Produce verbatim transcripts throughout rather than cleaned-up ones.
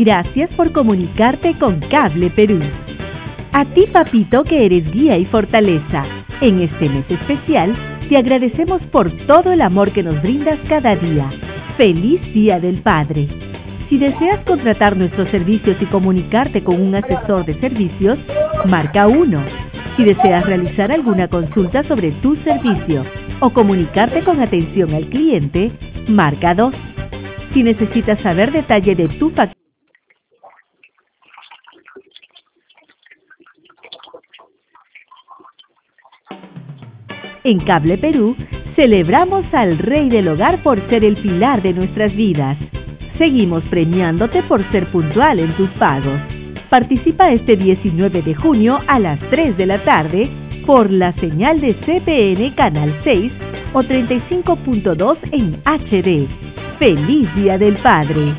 Gracias por comunicarte con Cable Perú. A ti, papito, que eres guía y fortaleza. En este mes especial, te agradecemos por todo el amor que nos brindas cada día. ¡Feliz Día del Padre! Si deseas contratar nuestros servicios y comunicarte con un asesor de servicios, marca uno. Si deseas realizar alguna consulta sobre tu servicio o comunicarte con atención al cliente, marca dos. Si necesitas saber detalle de tu factura, en Cable Perú, celebramos al Rey del Hogar por ser el pilar de nuestras vidas. Seguimos premiándote por ser puntual en tus pagos. Participa este diecinueve de junio a las tres de la tarde por la señal de C P N Canal seis o treinta y cinco punto dos en H D. ¡Feliz Día del Padre!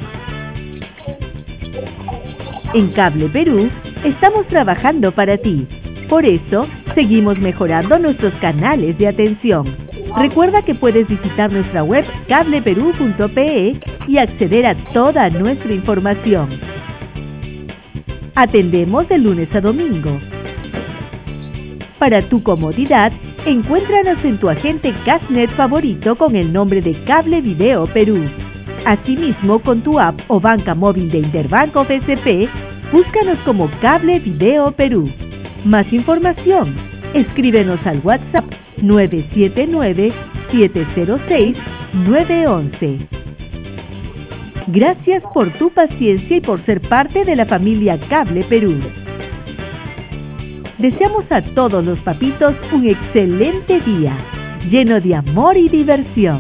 En Cable Perú, estamos trabajando para ti. Por eso, seguimos mejorando nuestros canales de atención. Recuerda que puedes visitar nuestra web cable perú punto pe y acceder a toda nuestra información. Atendemos de lunes a domingo. Para tu comodidad, encuéntranos en tu agente Cashnet favorito con el nombre de Cable Video Perú. Asimismo, con tu app o banca móvil de Interbank o B C P, búscanos como Cable Video Perú. Más información, escríbenos al WhatsApp nueve siete nueve, siete cero seis, nueve uno uno. Gracias por tu paciencia y por ser parte de la familia Cable Perú. Deseamos a todos los papitos un excelente día, lleno de amor y diversión.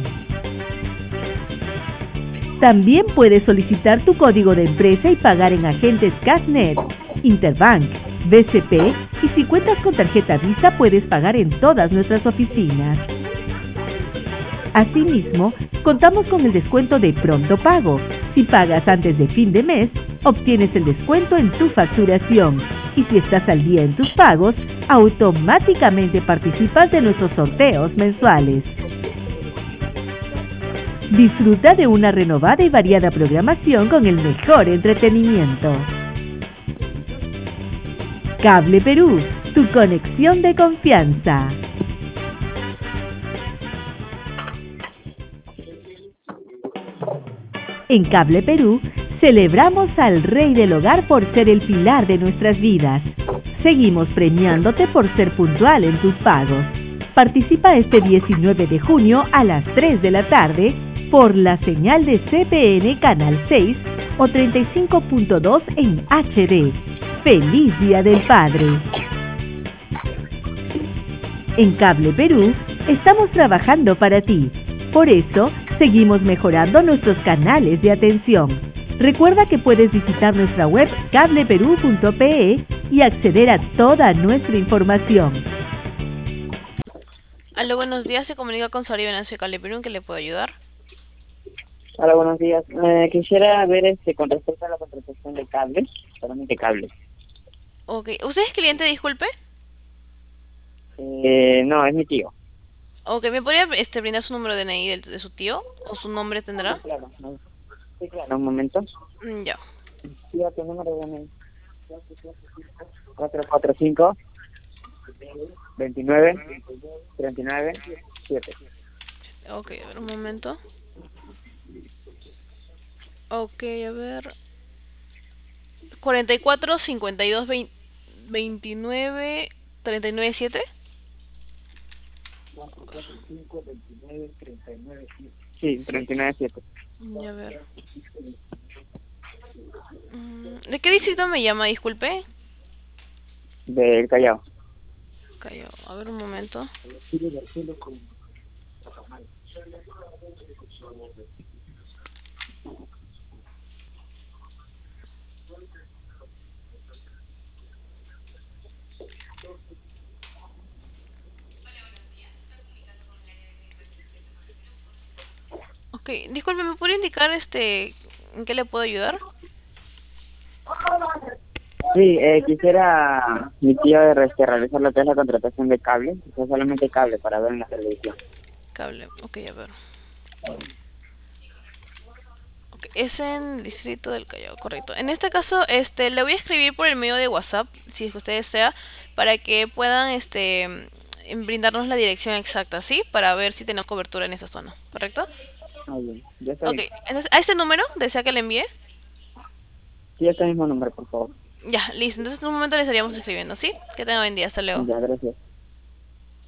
También puedes solicitar tu código de empresa y pagar en agentes Cashnet, Interbank, B C P, y si cuentas con tarjeta Visa puedes pagar en todas nuestras oficinas. Asimismo, contamos con el descuento de Pronto Pago. Si pagas antes de fin de mes, obtienes el descuento en tu facturación. Y si estás al día en tus pagos, automáticamente participas de nuestros sorteos mensuales. Disfruta de una renovada y variada programación con el mejor entretenimiento. Cable Perú, tu conexión de confianza. En Cable Perú, celebramos al Rey del Hogar por ser el pilar de nuestras vidas. Seguimos premiándote por ser puntual en tus pagos. Participa este diecinueve de junio a las tres de la tarde por la señal de C P N Canal seis o treinta y cinco punto dos en H D. ¡Feliz Día del Padre! En Cable Perú, estamos trabajando para ti. Por eso, seguimos mejorando nuestros canales de atención. Recuerda que puedes visitar nuestra web cable perú punto pe y acceder a toda nuestra información. Aló, buenos días. Se comunica con Sari Venancio de Cable Perú. ¿En qué le puedo ayudar? Hola, buenos días. Eh, quisiera ver este con respecto a la contratación de cables, solamente cables. Ok. ¿Usted es cliente, disculpe? Eh, no, es mi tío. Ok, ¿me podría este, brindar su número de D N I de, de su tío? ¿O su nombre tendrá? Sí, claro. No, sí, claro. Un momento. Mm, ya. Tío, ¿qué número de D N I? cuatro cuatro cinco, veintinueve, treinta y nueve, siete. Ok, a ver un momento. Ok, a ver. cuarenta y cuatro, cincuenta y dos, veintinueve, treinta y nueve, siete. Sí, treinta y nueve, siete. Ya, a ver. Mm, ¿De qué distrito me llama, disculpe? Del Callao. Callao. A ver un momento. Ok, disculpe, ¿me podría indicar este en qué le puedo ayudar? Sí, eh, quisiera mi tío este, realizar lo que es la contratación de cable, o sea, solamente cable para ver en la televisión. Cable, ok, a ver. Es en el distrito del Callao, correcto. En este caso, este, le voy a escribir por el medio de WhatsApp, si es que usted desea, para que puedan, este, mm, brindarnos la dirección exacta, ¿sí? Para ver si tenemos cobertura en esa zona, ¿correcto? Ah, bien, ya está Ok, bien. entonces, ¿a este número desea que le envíe? Sí, este mismo nombre, por favor. Ya, listo. Entonces, en un momento le estaríamos escribiendo, ¿sí? Que tenga buen día, hasta luego. Ya, gracias.